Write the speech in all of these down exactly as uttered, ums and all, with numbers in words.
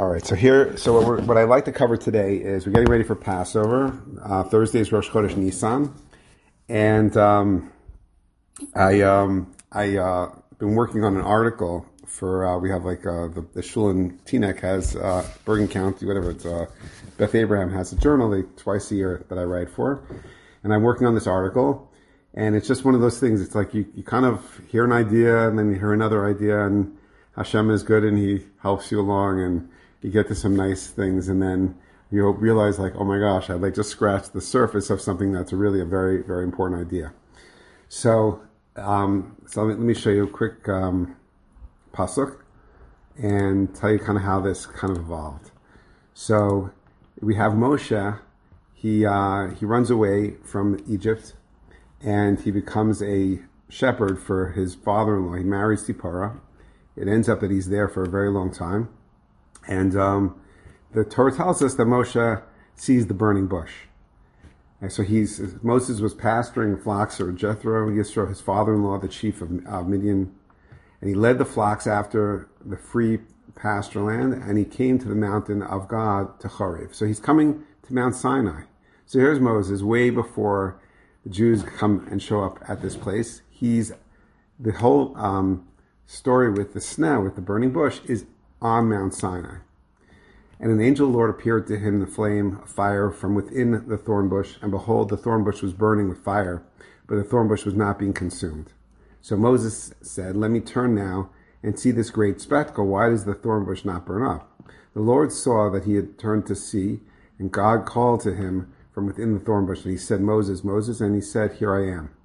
All right, so here, so what, we're, what I'd like to cover today is we're getting ready for Passover. Uh, Thursday is Rosh Chodesh Nisan, and um, I um, I uh, been working on an article for uh, we have like uh, the, the Shul in Teaneck has uh, Bergen County, whatever it's uh, Beth Abraham has a journal they twice a year that I write for, and I'm working on this article, and it's just one of those things. It's like you, you kind of hear an idea and then you hear another idea, and Hashem is good and He helps you along, and you get to some nice things, and then you realize like, oh my gosh, I'd like just scratch the surface of something that's really a very, very important idea. So, um, so let me, let me show you a quick um, pasuk and tell you kind of how this kind of evolved. So we have Moshe. He uh, he runs away from Egypt, and he becomes a shepherd for his father-in-law. He marries Zipporah. It ends up that he's there for a very long time. And um, the Torah tells us that Moshe sees the burning bush. And so he's Moses was pasturing flocks for Jethro, Yisro, his father-in-law, the chief of uh, Midian, and he led the flocks after the free pasture land, and he came to the mountain of God, to Horeb. So he's coming to Mount Sinai. So here's Moses, way before the Jews come and show up at this place. He's the whole um, story with the snow, with the burning bush, is on Mount Sinai. And an angel of the Lord appeared to him in the flame of fire from within the thorn bush, and behold, the thorn bush was burning with fire, but the thorn bush was not being consumed. So Moses said, let me turn now and see this great spectacle. Why does the thorn bush not burn up? The Lord saw that he had turned to see, and God called to him from within the thorn bush, and he said, Moses, Moses, and he said, here I am.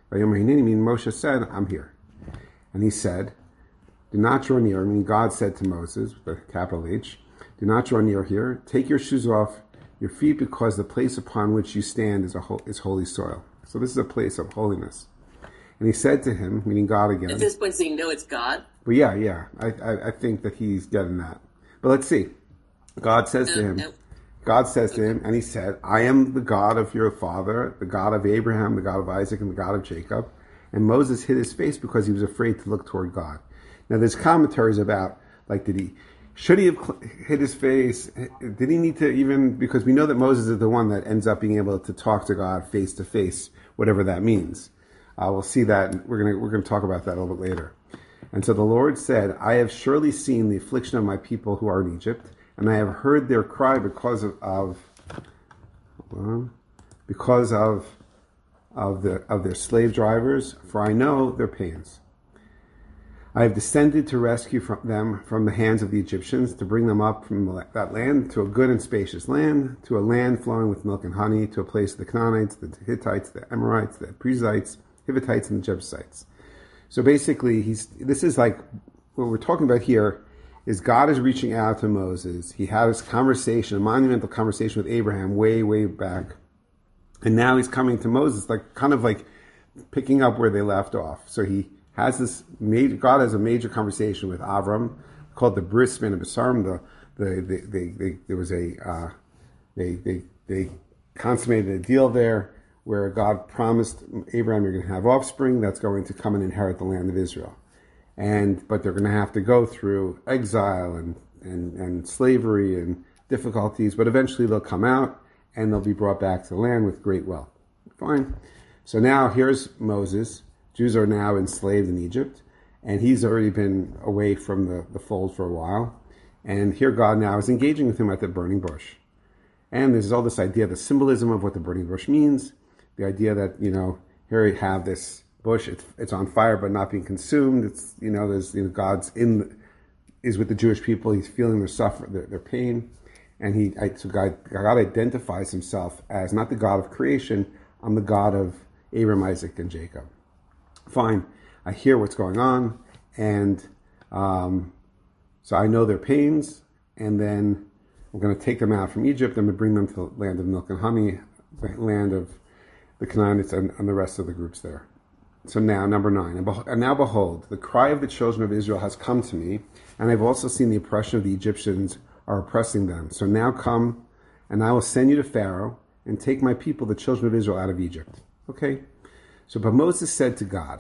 Moshe said, I'm here. And he said, do not draw near. I mean, God said to Moses, with capital H, do not draw near here. Take your shoes off your feet, because the place upon which you stand is a ho- is holy soil. So this is a place of holiness. And he said to him, meaning God again. At this point, so you know it's God? But yeah, yeah, I, I, I think that he's getting that. But let's see. God says to him, God says to him, and he said, I am the God of your father, the God of Abraham, the God of Isaac, and the God of Jacob. And Moses hid his face because he was afraid to look toward God. Now, there's commentaries about, like, did he, should he have hid his face? Did he need to even, because we know that Moses is the one that ends up being able to talk to God face to face, whatever that means. Uh, we'll see that. We're going we're going to talk about that a little bit later. And so the Lord said, I have surely seen the affliction of my people who are in Egypt, and I have heard their cry because of, of because of, of, the, of their slave drivers, for I know their pains. I have descended to rescue from them from the hands of the Egyptians, to bring them up from that land to a good and spacious land, to a land flowing with milk and honey, to a place of the Canaanites, the Hittites, the Amorites, the Perizzites, Hivitites, and the Jebusites. So basically, he's this is like what we're talking about here is God is reaching out to Moses. He had this conversation, a monumental conversation with Abraham way, way back, and now he's coming to Moses, like kind of like picking up where they left off. So he has this major, God has a major conversation with Avram called the Bris Bein HaBesarim. The, the, the, they, they, there was a, uh, they, they, they consummated a deal there where God promised Abraham, you're going to have offspring that's going to come and inherit the land of Israel. And, but they're going to have to go through exile and, and, and slavery and difficulties, but eventually they'll come out and they'll be brought back to the land with great wealth. Fine. So now here's Moses. Jews are now enslaved in Egypt, and he's already been away from the, the fold for a while. And here God now is engaging with him at the burning bush. And there's all this idea, the symbolism of what the burning bush means, the idea that, you know, here you have this bush, it's, it's on fire but not being consumed. It's, you know, there's, you know, God's in, is with the Jewish people, he's feeling their suffer, their, their pain. And he, so God, God identifies himself as not the God of creation, I'm the God of Abraham, Isaac, and Jacob. Fine, I hear what's going on, and um, so I know their pains, and then we're going to take them out from Egypt, and we bring them to the land of milk and honey, the land of the Canaanites and, and the rest of the groups there. So now, number nine, and, behold, and now behold, the cry of the children of Israel has come to me, and I've also seen the oppression of the Egyptians are oppressing them. So now come, and I will send you to Pharaoh, and take my people, the children of Israel, out of Egypt. Okay? So, but Moses said to God,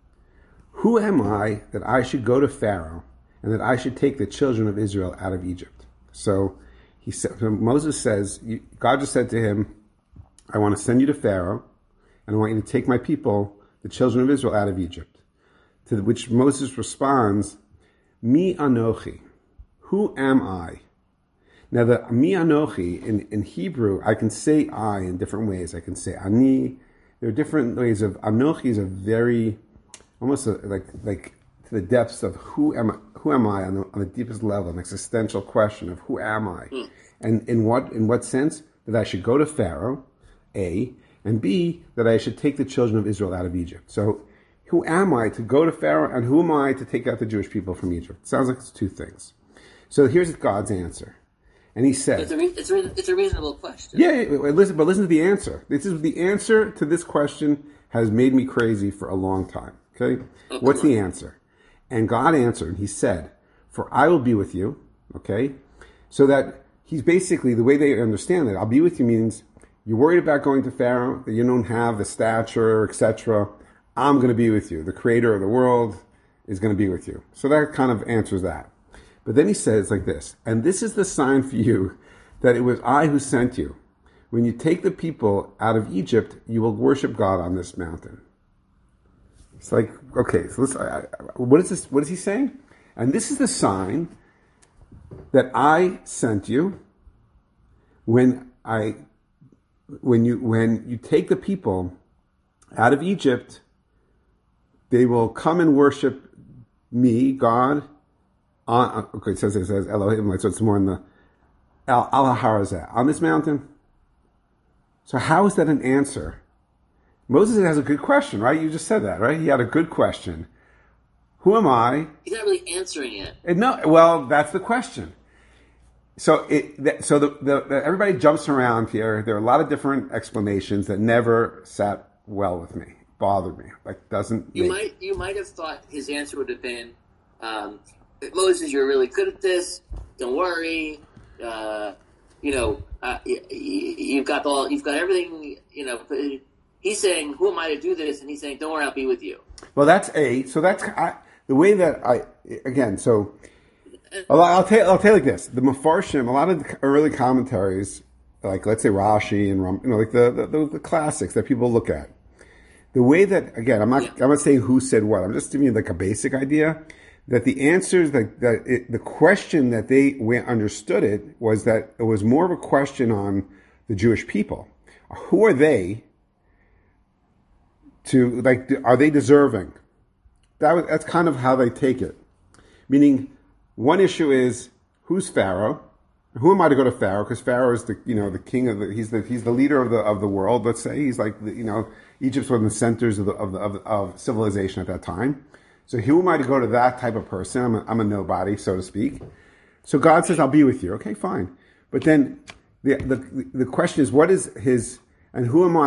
who am I that I should go to Pharaoh and that I should take the children of Israel out of Egypt? So he said, so Moses says, God just said to him, I want to send you to Pharaoh, and I want you to take my people, the children of Israel, out of Egypt. To which Moses responds, Mi Anochi, who am I? Now the Mi Anochi, in, in Hebrew, I can say I in different ways. I can say Ani. There are different ways of, Anochi is a very, almost a, like like to the depths of who am I, who am I on the, on the deepest level, an existential question of who am I? Mm. And in what in what sense? That I should go to Pharaoh, A, and B, that I should take the children of Israel out of Egypt. So who am I to go to Pharaoh, and who am I to take out the Jewish people from Egypt? It sounds like it's two things. So here's God's answer. And he said... It's a, re- it's, re- it's a reasonable question. Yeah, listen, but listen to the answer. This is the answer to this question has made me crazy for a long time. Okay? Oh, what's the answer? And God answered, he said, for I will be with you, okay? So that he's basically, the way they understand it, I'll be with you means you're worried about going to Pharaoh, that you don't have the stature, et cetera. I'm going to be with you. The creator of the world is going to be with you. So that kind of answers that. But then he says like this, and this is the sign for you that it was I who sent you. When you take the people out of Egypt, you will worship God on this mountain. It's like, okay, so let's, I, I, what is this? What is he saying? And this is the sign that I sent you when I, when you, when you take the people out of Egypt, they will come and worship me, God. On, okay, it says it says Elohim, so it's more in the Al Harazeh, on this mountain. So how is that an answer? Moses has a good question, right? You just said that, right? He had a good question. Who am I? He's not really answering it. And no, well, that's the question. So it, so the, the, the everybody jumps around here. There are a lot of different explanations that never sat well with me, bothered me. Like doesn't you make... might you might have thought his answer would have been. Um, Moses, you're really good at this. Don't worry. Uh, you know, uh, you, you've got all, you've got everything. You know, he's saying, "Who am I to do this?" And he's saying, "Don't worry, I'll be with you." Well, that's a. So that's I, the way that I again. So I'll, I'll tell. I'll tell you like this: the Mefarshim, a lot of the early commentaries, like let's say Rashi and you know, like the the, the classics that people look at. The way that again, I'm not. Yeah. I'm not saying who said what. I'm just giving you like a basic idea. That the answers, that, that it, the question that they understood it was that it was more of a question on the Jewish people. Who are they to, like, are they deserving? That was, that's kind of how they take it. Meaning, one issue is, who's Pharaoh? Who am I to go to Pharaoh? Because Pharaoh is the, you know, the king of the, he's the, he's the leader of the, of the world, let's say. He's like, the, you know, Egypt's one of the centers of the, of the, of, of civilization at that time. So who am I to go to that type of person? I'm a, I'm a nobody, so to speak. So God says, I'll be with you. Okay, fine. But then the the, the question is, what is his, and who am I?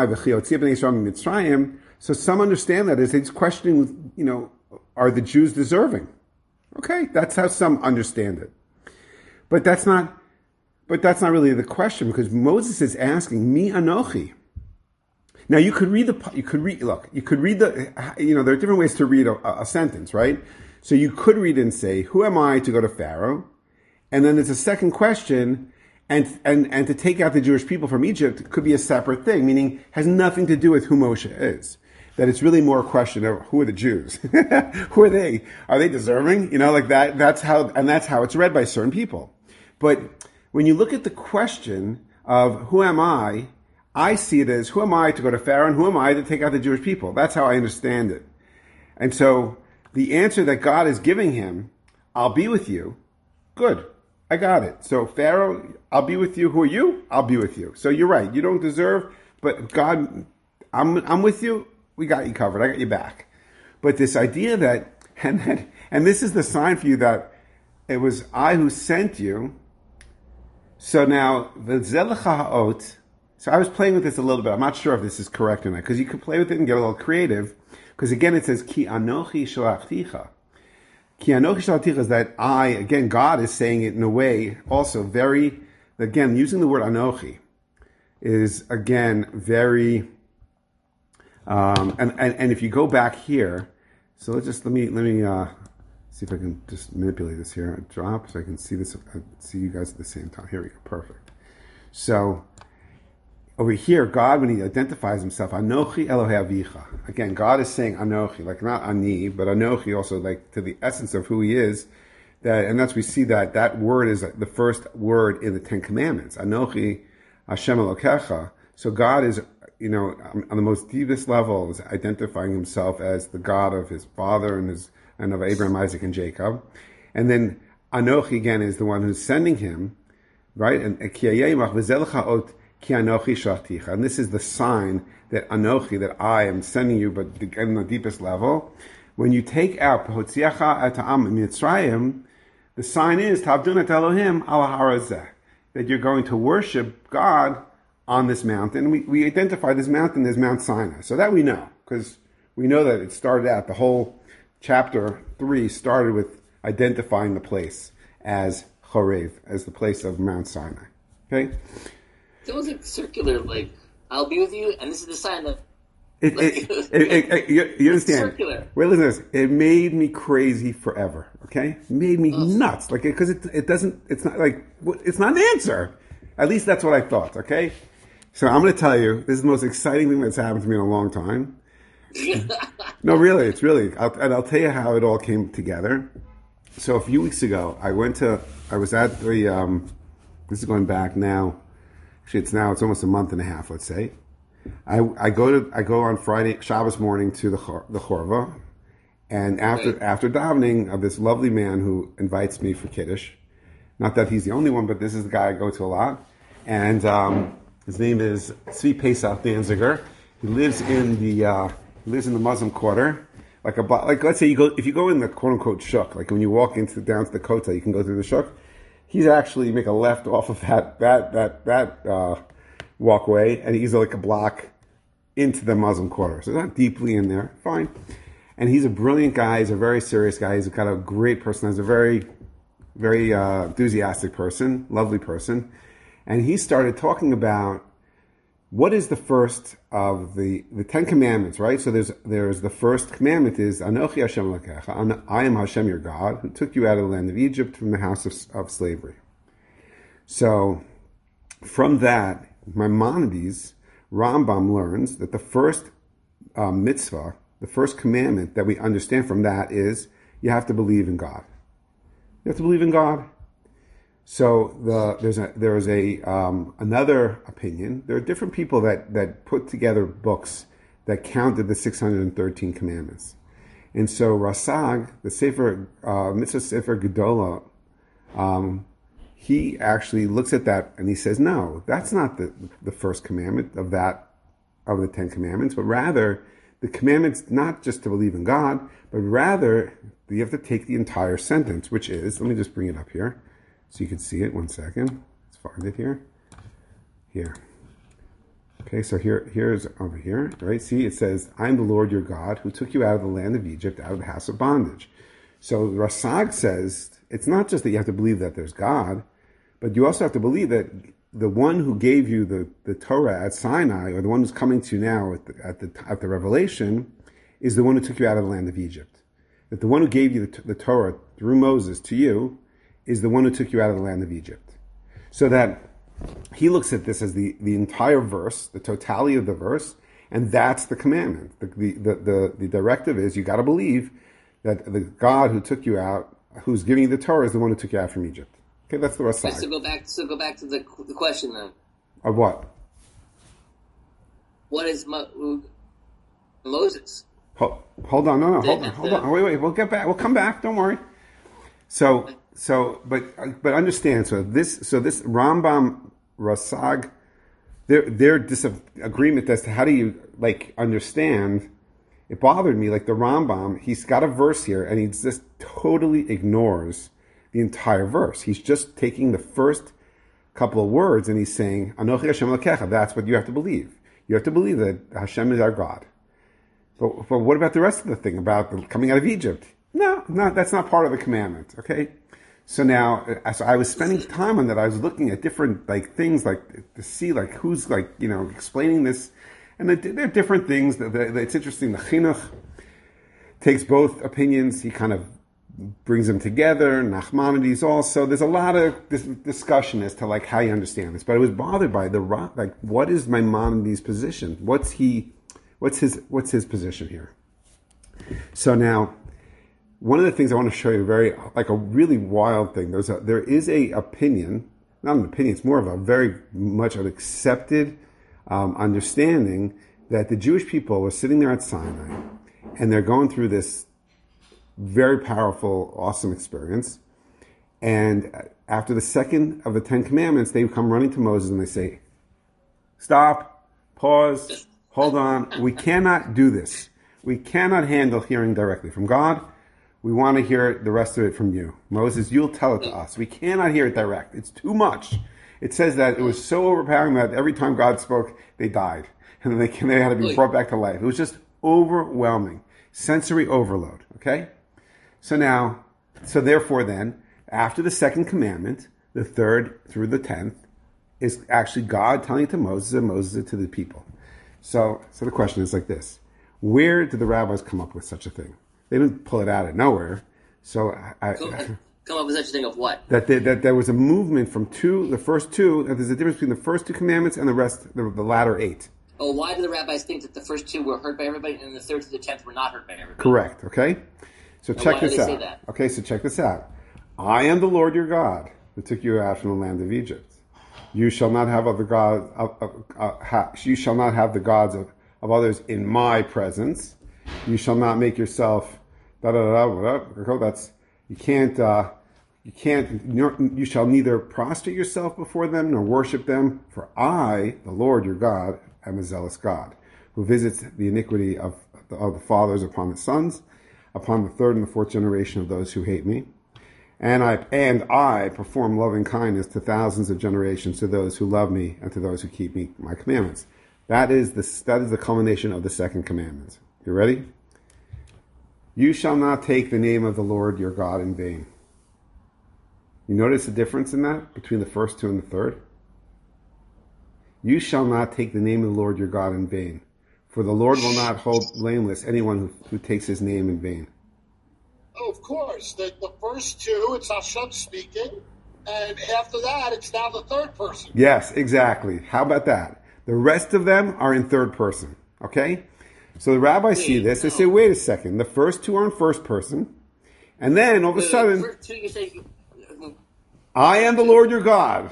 So some understand that as he's questioning, you know, are the Jews deserving? Okay, that's how some understand it. But that's not, but that's not really the question, because Moses is asking, Mi Anochi. Now you could read the, you could read, look, you could read the, you know, there are different ways to read a, a sentence, right? So you could read and say, who am I to go to Pharaoh? And then there's a second question, and, and, and to take out the Jewish people from Egypt could be a separate thing, meaning has nothing to do with who Moshe is. That it's really more a question of who are the Jews? Who are they? Are they deserving? You know, like that, that's how, and that's how it's read by certain people. But when you look at the question of who am I, I see it as, who am I to go to Pharaoh, and who am I to take out the Jewish people? That's how I understand it. And so the answer that God is giving him, I'll be with you. Good. I got it. So Pharaoh, I'll be with you. Who are you? I'll be with you. So you're right. You don't deserve, but God, I'm, I'm with you. We got you covered. I got you back. But this idea that, and that, and this is the sign for you that it was I who sent you. So now, the Zelecha Ha'ot, so I was playing with this a little bit. I'm not sure if this is correct or not, because you could play with it and get a little creative. Because again, it says, Ki anochi shalachticha. Ki anochi shalachticha is that I, again, God is saying it in a way also very, again, using the word anochi is, again, very, um, and, and, and if you go back here, so let's just, let me, let me, uh, see if I can just manipulate this here. I drop so I can see this. I see you guys at the same time. Here we go. Perfect. So over here, God, when he identifies himself, Anochi Elohei Avicha. Again, God is saying Anochi, like not Ani, but Anochi also, like to the essence of who he is. That, and that's we see that that word is the first word in the Ten Commandments. Anochi Hashem Elokecha. So God is, you know, on the most deepest level, is identifying himself as the God of his father and his and of Abraham, Isaac, and Jacob. And then Anochi again is the one who's sending him, right? And and this is the sign that Anochi, that I am sending you, but on the deepest level. When you take out Mitzrayim, the sign is Tavdunat Elohim ala harazeh, that you're going to worship God on this mountain. We, we identify this mountain as Mount Sinai. So that we know, because we know that it started out, the whole chapter three started with identifying the place as Chorev, as the place of Mount Sinai. Okay? It was like circular, like, I'll be with you, and this is the sign that... It, like, it, it, it, it, you, you understand? Circular. Wait, listen to this. It made me crazy forever, okay? It made me Ugh. nuts. Like, because it, it doesn't, it's not like, it's not an answer. At least that's what I thought, okay? So I'm going to tell you, this is the most exciting thing that's happened to me in a long time. No, really, it's really, I'll, and I'll tell you how it all came together. So a few weeks ago, I went to, I was at the, um, this is going back now, actually it's now, it's almost a month and a half, let's say. I, I go to, I go on Friday, Shabbos morning to the, the Chorva, and after, right. after davening, of this lovely man who invites me for Kiddush. Not that he's the only one, but this is the guy I go to a lot. And, um, his name is Tzvi Pesach Danziger. He lives in the, uh, he lives in the Muslim Quarter. Like a, like let's say you go, if you go in the quote unquote shuk, like when you walk into, down to the Kota, you can go through the shuk. He's actually make a left off of that, that, that, that, uh, walkway, and he's like a block into the Muslim Quarter. So not deeply in there. Fine. And he's a brilliant guy. He's a very serious guy. He's got a great person. He's a very, very, uh, enthusiastic person, lovely person. And he started talking about what is the first of the, the Ten Commandments, right? So there's, there's the first commandment is, Anochi Hashem Elokecha, I am Hashem your God, who took you out of the land of Egypt from the house of, of slavery. So from that, Maimonides, Rambam learns that the first uh, mitzvah, the first commandment that we understand from that is you have to believe in God. You have to believe in God. So the, there's a, there's a um, another opinion. There are different people that, that put together books that counted the six hundred thirteen commandments. And so Rasag, the Sefer, uh, Mitzvah Sefer Gedolah, um, he actually looks at that and he says, no, that's not the, the first commandment of that, of the Ten Commandments, but rather the commandment's not just to believe in God, but rather you have to take the entire sentence, which is, let me just bring it up here so you can see it. One second. Let's find it here. Here. Okay, so here, here's over here, right? See, it says, I am the Lord your God who took you out of the land of Egypt, out of the house of bondage. So Rasag says, it's not just that you have to believe that there's God, but you also have to believe that the one who gave you the, the Torah at Sinai, or the one who's coming to you now at the, at the, at the Revelation, is the one who took you out of the land of Egypt. That the one who gave you the, the Torah through Moses to you is the one who took you out of the land of Egypt. So that he looks at this as the, the entire verse, the totality of the verse, and that's the commandment. The, the, the, the, the directive is you got to believe that the God who took you out, who's giving you the Torah, is the one who took you out from Egypt. Okay, that's the rest side. So go back. So go back to the the question then. Of what? What is Mo- Moses? Hold, hold on, no, no, hold on, hold on. Wait, wait. We'll get back. We'll come back. Don't worry. So, so, but, but understand. So this, so this Rambam, Rasag, their their disagreement as to how do you like understand. It bothered me. Like the Rambam, he's got a verse here, and he just totally ignores the entire verse. He's just taking the first couple of words and he's saying, Anochi Hashem Elokecha, that's what you have to believe. You have to believe that Hashem is our God. But, but what about the rest of the thing about the coming out of Egypt? No, no, that's not part of the commandment, okay? So now, as I was spending time on that, I was looking at different like things, like to see like who's like, you know, explaining this. And there are different things. That, that it's interesting. The Chinuch takes both opinions. He kind of brings them together. Nachmanides also. There's a lot of this discussion as to like how you understand this. But I was bothered by the like, what is Maimonides' position? What's he? What's his? What's his position here? So now, one of the things I want to show you, very like a really wild thing. There's a there is a opinion, not an opinion. It's more of a very much an accepted um, understanding that the Jewish people were sitting there at Sinai, and they're going through this very powerful, awesome experience. And after the second of the Ten Commandments, they come running to Moses and they say, stop, pause, hold on. We cannot do this. We cannot handle hearing directly from God. We want to hear the rest of it from you. Moses, you'll tell it to us. We cannot hear it direct. It's too much. It says that it was so overpowering that every time God spoke, they died. And then they, they had to be brought back to life. It was just overwhelming. Sensory overload. Okay? So now, so therefore then, after the second commandment, the third through the tenth, is actually God telling it to Moses and Moses it to the people. So, so the question is like this. Where did the rabbis come up with such a thing? They didn't pull it out of nowhere. So I... Come, come up with such a thing of what? That, they, that there was a movement from two, the first two, that there's a difference between the first two commandments and the rest, the, the latter eight. Oh, why do the rabbis think that the first two were heard by everybody and the third to the tenth were not heard by everybody? Correct, okay? So now, check why this do they out. Say that? Okay, so check this out. I am the Lord your God who took you out from the land of Egypt. You shall not have other gods. Uh, uh, uh, ha, you shall not have the gods of, of others in my presence. You shall not make yourself. Da da da da. da that's you can't. Uh, you can't. You shall neither prostrate yourself before them nor worship them. For I, the Lord your God, am a zealous God who visits the iniquity of the, of the fathers upon the sons, upon the third and the fourth generation of those who hate me. And I and I perform loving kindness to thousands of generations to those who love me and to those who keep me my commandments. That is the that is the culmination of the second commandment. You ready? You shall not take the name of the Lord your God in vain. You notice the difference in that between the first two and the third? You shall not take the name of the Lord your God in vain, for the Lord will not hold blameless anyone who, who takes his name in vain. Oh, of course. The, the first two, it's Hashem speaking, and after that, it's now the third person. Yes, exactly. How about that? The rest of them are in third person, okay? So the rabbis see this, they say, wait a second, the first two are in first person, and then all of a sudden, the first two, you say, I am the Lord your God.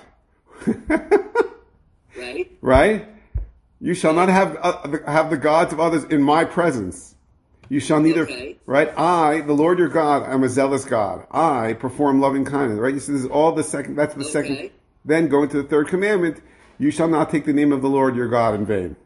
right? Right? You shall not have uh, have the gods of others in my presence. You shall neither, okay. right? I, the Lord your God, am a zealous God. I perform loving kindness, right? You see, this is all the second, that's the okay. second. Then going to the third commandment, you shall not take the name of the Lord your God in vain.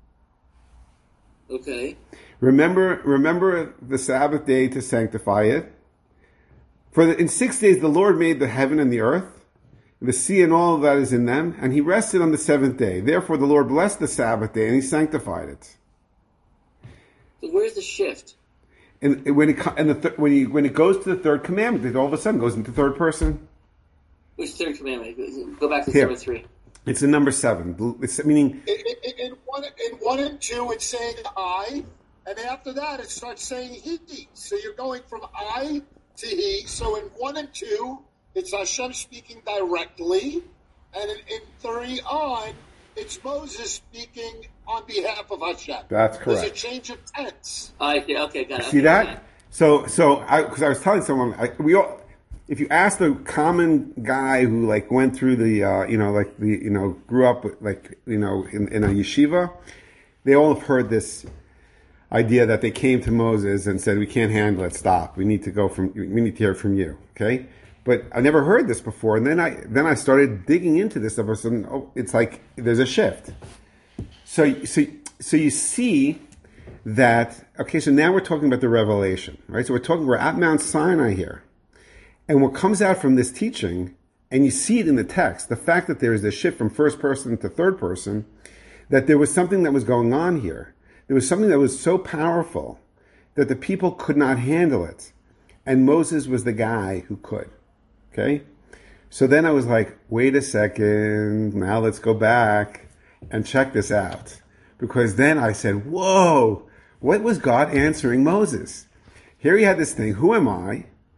Okay. Remember, remember the Sabbath day to sanctify it. For the, in six days the Lord made the heaven and the earth, the sea and all that is in them, and he rested on the seventh day. Therefore the Lord blessed the Sabbath day and he sanctified it. So where's the shift? And when it and the th- when you when it goes to the third commandment, it all of a sudden goes into third person. Which third commandment? Go back to Here. number three. It's in number seven. It's meaning In, in, in, one, in one and two, it's saying I, and after that, it starts saying he. So you're going from I to he. So in one and two, it's Hashem speaking directly, and in, in three on, it's Moses speaking on behalf of Hashem. That's correct. There's a change of tense. Oh, okay, okay, got it. See okay, that? got it. So, so I because I was telling someone, I, we all, if you ask the common guy who like went through the, uh, you know, like the, you know, grew up with, like, you know, in, in a yeshiva, they all have heard this idea that they came to Moses and said, "We can't handle it. Stop. We need to go from. We need to hear from you." Okay. But I never heard this before, and then I then I started digging into this. All of a sudden, oh, it's like there's a shift. So, so, so you see that, okay, so now we're talking about the revelation, right? So we're talking, we're at Mount Sinai here. And what comes out from this teaching, and you see it in the text, the fact that there is this shift from first person to third person, that there was something that was going on here. There was something that was so powerful that the people could not handle it. And Moses was the guy who could, okay? So then I was like, wait a second, now let's go back and check this out. Because then I said, whoa, what was God answering Moses? Here he had this thing, who am I?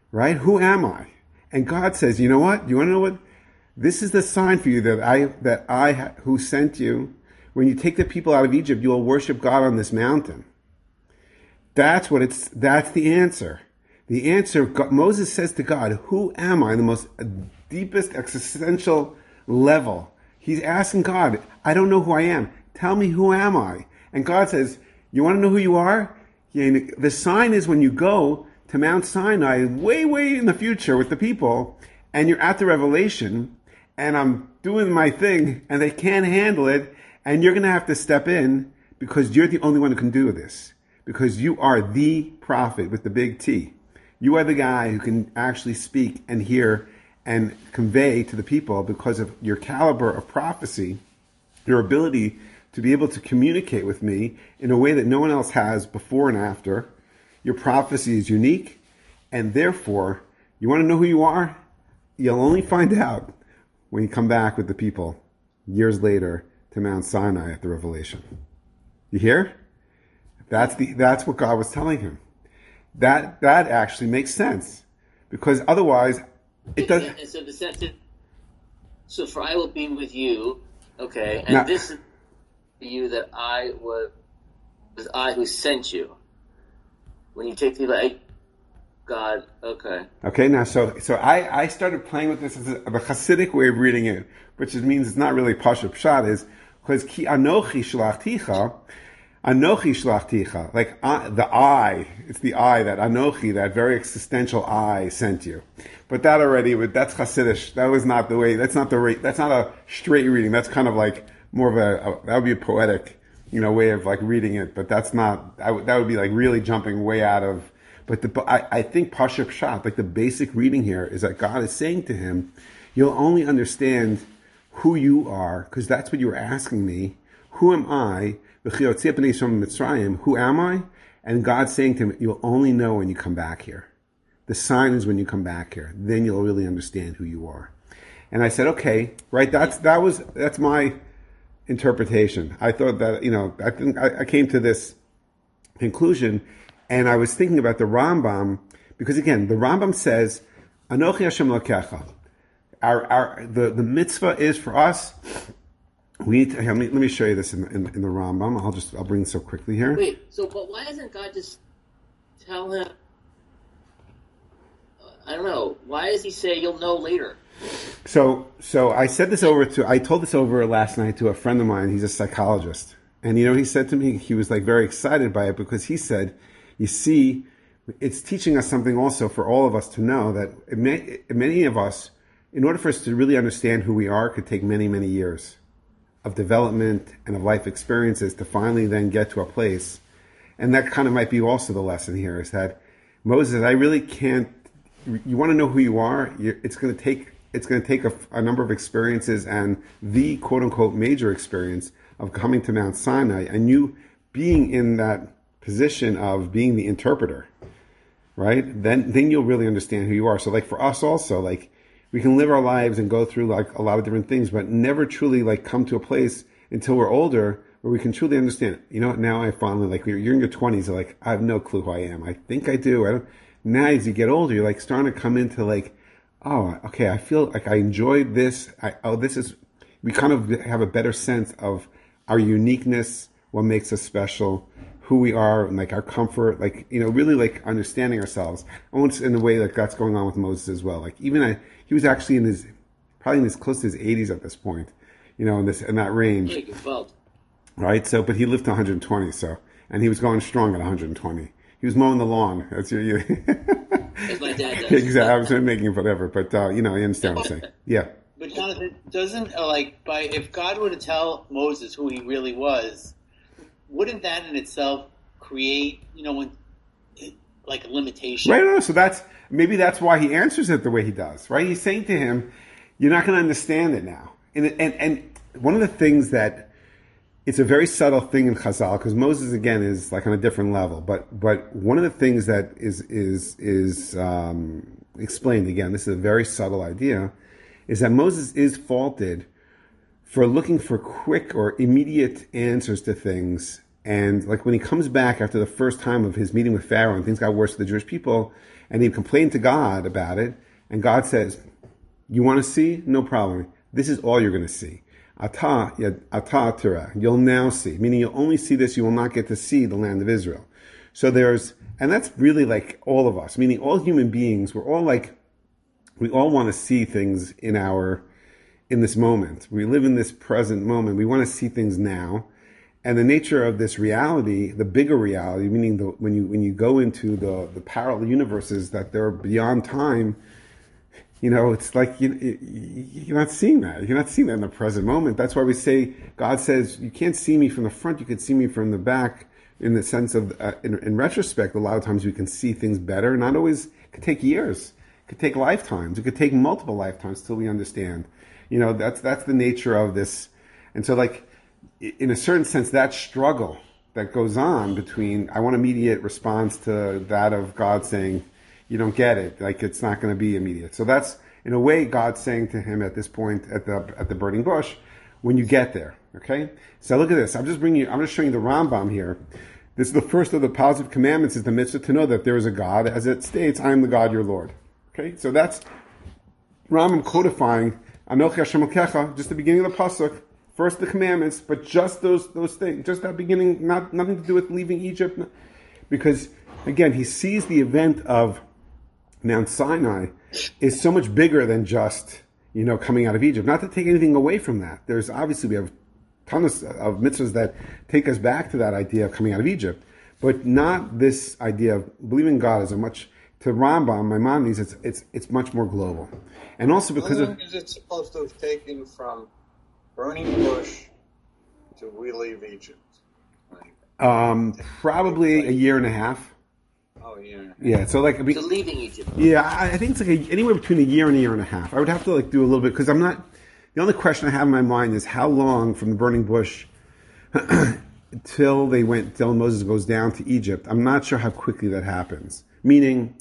right? Who am I? And God says, you know what? You want to know what? This is the sign for you that I, that I who sent you. When you take the people out of Egypt, you will worship God on this mountain. That's what it's, that's the answer. The answer, God, Moses says to God, who am I? The most deepest existential level. He's asking God, I don't know who I am. Tell me, who am I? And God says, you want to know who you are? The sign is when you go to Mount Sinai, way, way in the future with the people, and you're at the revelation, and I'm doing my thing, and they can't handle it, and you're going to have to step in because you're the only one who can do this. Because you are the prophet with the big T. You are the guy who can actually speak and hear and convey to the people because of your caliber of prophecy, your ability to be able to communicate with me in a way that no one else has before and after. Your prophecy is unique, and therefore, you want to know who you are? You'll only find out when you come back with the people years later to Mount Sinai at the Revelation. You hear? That's the that's what God was telling him. That that actually makes sense, because otherwise it doesn't. And so the sense is, so for I will be with you, okay, and now, this is you that I was was I who sent you. When you take the like God, okay. Okay, now so so I, I started playing with this as a, the Hasidic way of reading it, which means it's not really Pasha Pshat, is because ki anochi shlachticha. Anochi shlachticha, like uh, the I, it's the I, that Anochi, that very existential I sent you. But that already, that's Hasidish. That was not the way, that's not the rate, that's not a straight reading. That's kind of like more of a, a that would be a poetic, you know, way of like reading it. But that's not, I w- that would be like really jumping way out of, but the, I, I think Pasha Pshat, like the basic reading here is that God is saying to him, you'll only understand who you are, because that's what you were asking me. Who am I? Who am I? And God's saying to him, you'll only know when you come back here. The sign is when you come back here. Then you'll really understand who you are. And I said, okay, right, that's, that was, that's my interpretation. I thought that, you know, I think I, I came to this conclusion, and I was thinking about the Rambam, because again, the Rambam says, Anochi Hashem Lokecha. Our, our, the, the mitzvah is for us. We need to, let me, let me show you this in, in, in the Rambam. I'll just, I'll bring this so quickly here. Wait, so, but why doesn't God just tell him, I don't know, why does he say you'll know later? So, so I said this over to, I told this over last night to a friend of mine. He's a psychologist. And you know, he said to me, he was like very excited by it, because he said, you see, it's teaching us something also for all of us to know that it may, many of us, in order for us to really understand who we are, could take many, many years of development and of life experiences to finally then get to a place. And that kind of might be also the lesson here, is that Moses, I really can't, you want to know who you are, it's going to take, it's going to take a, a number of experiences, and the quote unquote major experience of coming to Mount Sinai and you being in that position of being the interpreter, right? Then, then you'll really understand who you are. So like for us also, like, we can live our lives and go through like a lot of different things, but never truly like come to a place until we're older where we can truly understand. You know, now I finally, like, you're in your twenties, you're like, I have no clue who I am. I think I do. I don't. Now as you get older, you're like starting to come into like, oh, okay, I feel like I enjoyed this. I, oh, this is, we kind of have a better sense of our uniqueness, what makes us special, who we are, and like our comfort, like, you know, really like understanding ourselves. Almost in a way like that's going on with Moses as well. Like even I, he was actually in his, probably in his close to his eighties at this point, you know, in this, in that range. Right? So, but he lived to one hundred twenty, so, and he was going strong at one hundred twenty. He was mowing the lawn. That's your, you, as my dad does. Exactly. I was making whatever, but, uh, you know, you understand what I'm saying. Yeah. But Jonathan, doesn't, uh, like, by, if God were to tell Moses who he really was, wouldn't that in itself create, you know, when, like a limitation? Right, no, so that's, maybe that's why he answers it the way he does, right? He's saying to him, you're not going to understand it now. And, and, and one of the things that, it's a very subtle thing in Chazal, because Moses, again, is like on a different level, but, but one of the things that is, is, is, um, explained, again, this is a very subtle idea, is that Moses is faulted for looking for quick or immediate answers to things. And like when he comes back after the first time of his meeting with Pharaoh and things got worse for the Jewish people, And they complain to God about it, and God says, you want to see? No problem. This is all you're going to see. Ata, ata tira. You'll now see. Meaning you'll only see this, you will not get to see the land of Israel. So there's, and that's really like all of us, meaning all human beings, we're all like, we all want to see things in our, in this moment. We live in this present moment. We want to see things now. And the nature of this reality, the bigger reality, meaning the, when you, when you go into the, the parallel universes that they're beyond time, you know, it's like you, you're not seeing that. You're not seeing that in the present moment. That's why we say, God says, you can't see me from the front, you can see me from the back, in the sense of, uh, in, in retrospect, a lot of times we can see things better. Not always, it could take years. It could take lifetimes. It could take multiple lifetimes till we understand. You know, that's, that's the nature of this. And so like, in a certain sense, that struggle that goes on between, I want immediate response to that of God saying, you don't get it. Like, it's not going to be immediate. So that's, in a way, God saying to him at this point at the at the burning bush, when you get there. Okay? So look at this. I'm just bringing you, I'm just showing you the Rambam here. This is the first of the positive commandments, is the mitzvah to know that there is a God. As it states, I am the God, your Lord. Okay? So that's Rambam codifying Anochi Hashem Elokecha, just the beginning of the pasuk. First the commandments, but just those those things, just that beginning, not nothing to do with leaving Egypt. Because, again, he sees the event of Mount Sinai is so much bigger than just, you know, coming out of Egypt. Not to take anything away from that. There's obviously, we have tons of mitzvahs that take us back to that idea of coming out of Egypt. But not this idea of believing God is a much, to Rambam, Maimonides, it's it's it's much more global. And also because How long of... is it supposed to have taken from burning bush to we leave Egypt? Um, probably a year and a half. Oh, yeah. Yeah, so like... I mean, To leaving Egypt. yeah, I, I think it's like a, anywhere between a year and a year and a half. I would have to like do a little bit, because I'm not... The only question I have in my mind is how long from the burning bush till they went, till Moses goes down to Egypt. I'm not sure how quickly that happens. Meaning,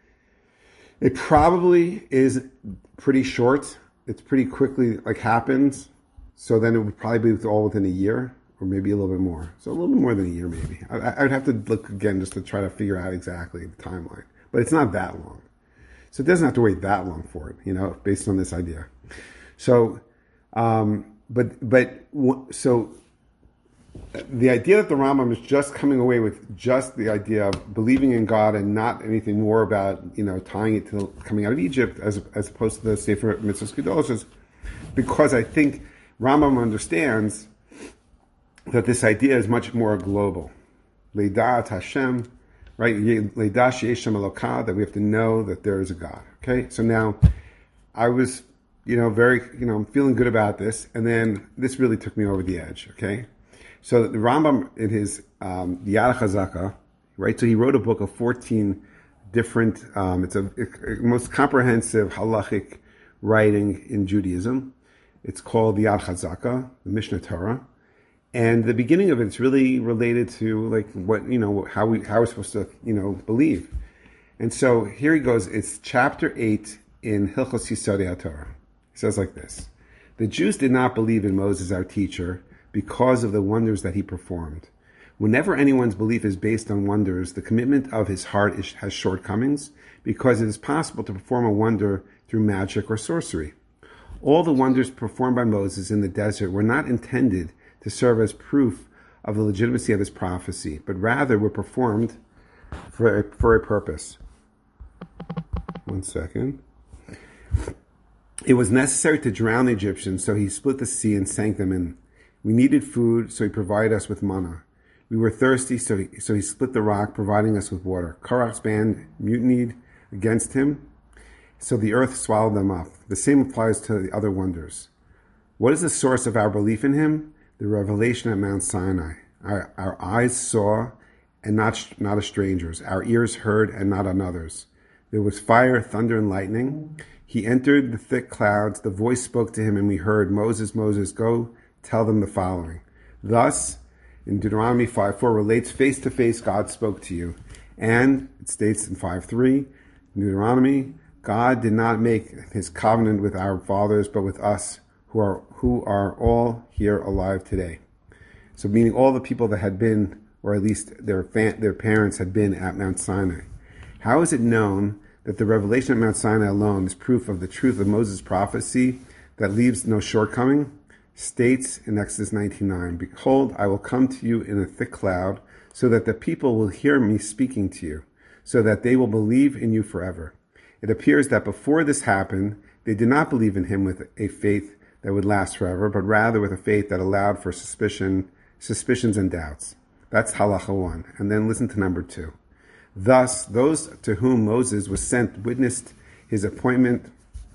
it probably is pretty short. It's pretty quickly like happens. So then it would probably be all within a year, or maybe a little bit more. So a little bit more than a year, maybe. I, I would have to look again just to try to figure out exactly the timeline. But it's not that long. So it doesn't have to wait that long for it, you know, based on this idea. So, um, but, but, so the idea that the Rambam is just coming away with just the idea of believing in God and not anything more about, you know, tying it to coming out of Egypt as, as opposed to the Sefer Mitzvos Kedoshos, because I think Rambam understands that this idea is much more global. Leidat Hashem, right? Leidat she'eshem Elokah, that we have to know that there is a God. Okay? So now, I was, you know, very, you know, I'm feeling good about this, and then this really took me over the edge. Okay? So the Rambam, in his um, Yad HaChazaka, right? So he wrote a book of fourteen different, um, it's a, a most comprehensive halachic writing in Judaism. It's called the Yad HaChazaka, the Mishnah Torah. And the beginning of it's really related to like what, you know, how we, how we're supposed to, you know, believe. And so here he goes. It's chapter eight in Hilchos Yisodei HaTorah. He says like this: the Jews did not believe in Moses, our teacher, because of the wonders that he performed. Whenever anyone's belief is based on wonders, the commitment of his heart is, has shortcomings, because it is possible to perform a wonder through magic or sorcery. All the wonders performed by Moses in the desert were not intended to serve as proof of the legitimacy of his prophecy, but rather were performed for a, for a purpose. One second. It was necessary to drown the Egyptians, so he split the sea and sank them in. We needed food, so he provided us with manna. We were thirsty, so he, so he split the rock, providing us with water. Korach's band mutinied against him, so the earth swallowed them up. The same applies to the other wonders. What is the source of our belief in him? The revelation at Mount Sinai. Our, our eyes saw, and not not as strangers. Our ears heard, and not on others. There was fire, thunder, and lightning. He entered the thick clouds. The voice spoke to him, and we heard, Moses, Moses, go tell them the following. Thus, in Deuteronomy five four relates face to face God spoke to you. And it states in five three, Deuteronomy, God did not make his covenant with our fathers, but with us, who are who are all here alive today. So meaning all the people that had been, or at least their fa- their parents had been at Mount Sinai. How is it known that the revelation at Mount Sinai alone is proof of the truth of Moses' prophecy that leaves no shortcoming, states in Exodus nineteen nine, "Behold, I will come to you in a thick cloud, so that the people will hear me speaking to you, so that they will believe in you forever." It appears that before this happened, they did not believe in him with a faith that would last forever, but rather with a faith that allowed for suspicion, suspicions and doubts. That's halacha one. And then listen to number two. Thus, those to whom Moses was sent witnessed his appointment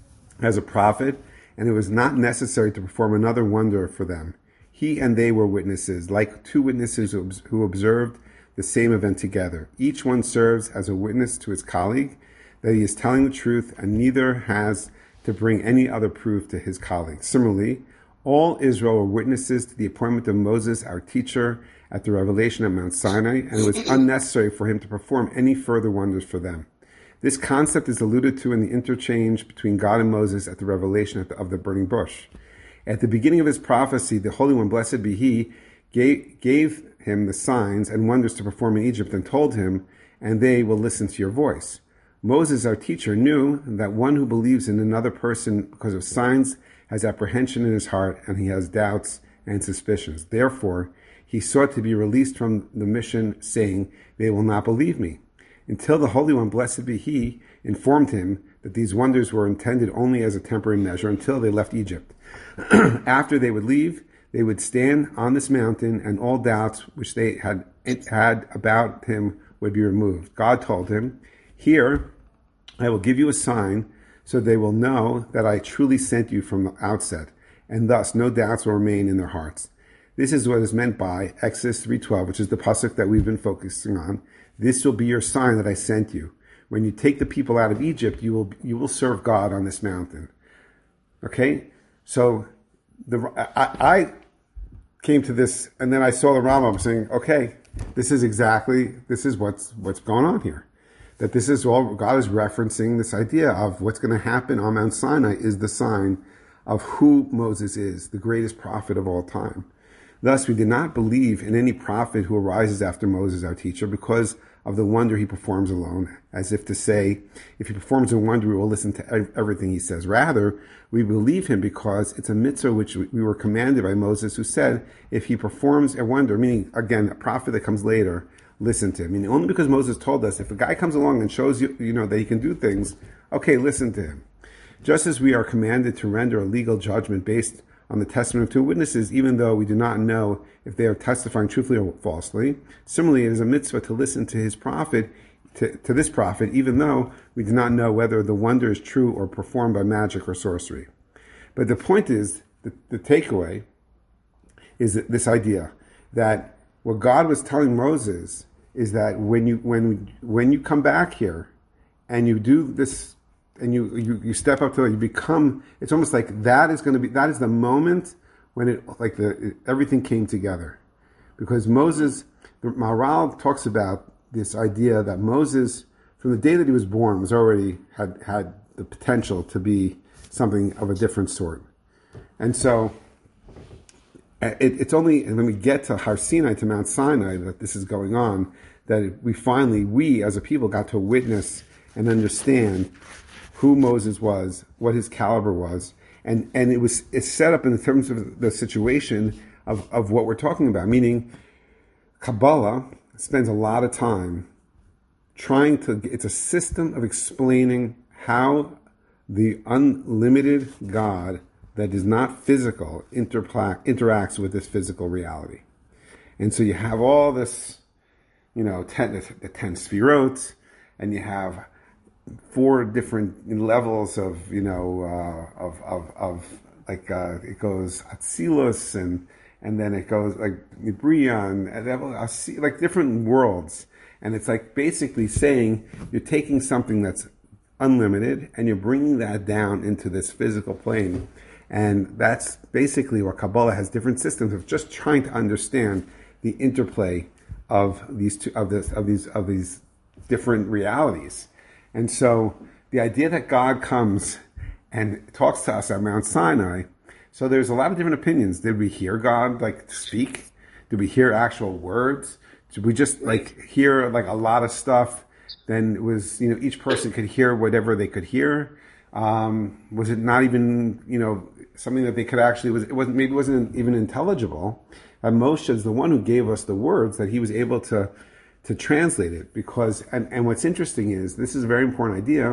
as a prophet, and it was not necessary to perform another wonder for them. He and they were witnesses, like two witnesses who observed the same event together. Each one serves as a witness to his colleague that he is telling the truth, and neither has to bring any other proof to his colleague. Similarly, all Israel were witnesses to the appointment of Moses, our teacher, at the revelation at Mount Sinai, and it was unnecessary for him to perform any further wonders for them. This concept is alluded to in the interchange between God and Moses at the revelation of the burning bush. At the beginning of his prophecy, the Holy One, blessed be he, gave, gave him the signs and wonders to perform in Egypt and told him, "And they will listen to your voice." Moses, our teacher, knew that one who believes in another person because of signs has apprehension in his heart, and he has doubts and suspicions. Therefore, he sought to be released from the mission, saying, "They will not believe me," until the Holy One, blessed be he, informed him that these wonders were intended only as a temporary measure until they left Egypt. After they would leave, they would stand on this mountain, and all doubts which they had had about him would be removed. God told him, "Here, I will give you a sign, so they will know that I truly sent you from the outset, and thus no doubts will remain in their hearts." This is what is meant by Exodus three twelve, which is the pasuk that we've been focusing on. "This will be your sign that I sent you. When you take the people out of Egypt, you will you will serve God on this mountain." Okay, so the I, I came to this, and then I saw the Rambam saying, "Okay, this is exactly this is what's what's going on here. That this is all God is referencing this idea of what's going to happen on Mount Sinai is the sign of who Moses is, the greatest prophet of all time." Thus, we do not believe in any prophet who arises after Moses, our teacher, because of the wonder he performs alone, as if to say, if he performs a wonder, we will listen to everything he says. Rather, we believe him because it's a mitzvah which we were commanded by Moses, who said, if he performs a wonder, meaning, again, a prophet that comes later, listen to him. Meaning, only because Moses told us, if a guy comes along and shows you, you know, that he can do things, okay, listen to him. Just as we are commanded to render a legal judgment based on the testimony of two witnesses, even though we do not know if they are testifying truthfully or falsely. Similarly, it is a mitzvah to listen to his prophet, to, to this prophet, even though we do not know whether the wonder is true or performed by magic or sorcery. But the point is, the, the takeaway is that this idea that what God was telling Moses is that when you when when you come back here and you do this, and you, you, you step up to it, you become, it's almost like that is going to be, that is the moment when it, like the, it, everything came together. Because Moses, the Maharal talks about this idea that Moses, from the day that he was born, was already, had, had the potential to be something of a different sort. And so, it, it's only, and when we get to Har Sinai, to Mount Sinai, that this is going on, that we finally, we as a people got to witness and understand who Moses was, what his caliber was, and, and it was it's set up in terms of the situation of, of what we're talking about, meaning Kabbalah spends a lot of time trying to, it's a system of explaining how the unlimited God that is not physical interpla- interacts with this physical reality. And so you have all this, you know, ten, the ten sfirot, and you have four different levels of, you know, uh, of, of, of, like, uh, it goes Atzilus, and, and then it goes, like, Nibrian, and like different worlds. And it's like basically saying you're taking something that's unlimited and you're bringing that down into this physical plane. And that's basically what Kabbalah has, different systems of just trying to understand the interplay of these two, of this, of these, of these different realities. And so the idea that God comes and talks to us at Mount Sinai, so there's a lot of different opinions. Did we hear God like speak? Did we hear actual words? Did we just like hear like a lot of stuff then it was, you know, each person could hear whatever they could hear. Um, was it not even, you know, something that they could actually, was it wasn't, maybe it wasn't even intelligible. Uh, Moshe is the one who gave us the words that he was able to to translate it, because, and, and what's interesting is, this is a very important idea.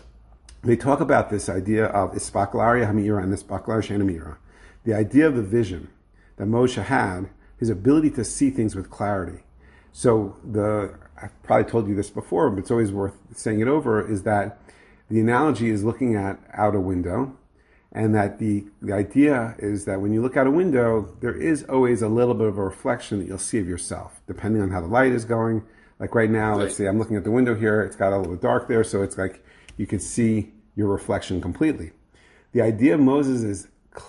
They talk about this idea of ispaklaria hamira and ispaklaria shenamira, the idea of the vision that Moshe had, his ability to see things with clarity. So the, I've probably told you this before, but it's always worth saying it over, is that the analogy is looking at out a window, and that the, the idea is that when you look out a window, there is always a little bit of a reflection that you'll see of yourself, depending on how the light is going. Like right now, let's say I'm looking at the window here, it's got a little dark there, so it's like you can see your reflection completely. The idea of Moses is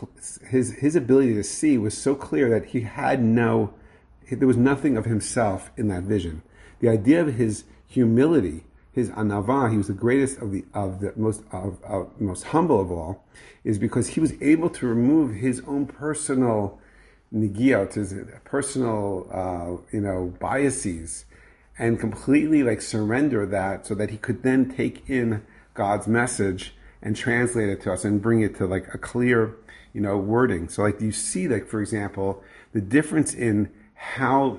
his his ability to see was so clear that he had no, there was nothing of himself in that vision. The idea of his humility, his anava, he was the greatest of the of the most of, of most humble of all, is because he was able to remove his own personal negiot, his personal uh, you know biases, and completely like surrender that, so that he could then take in God's message and translate it to us and bring it to like a clear, you know, wording. So like you see, like for example, the difference in how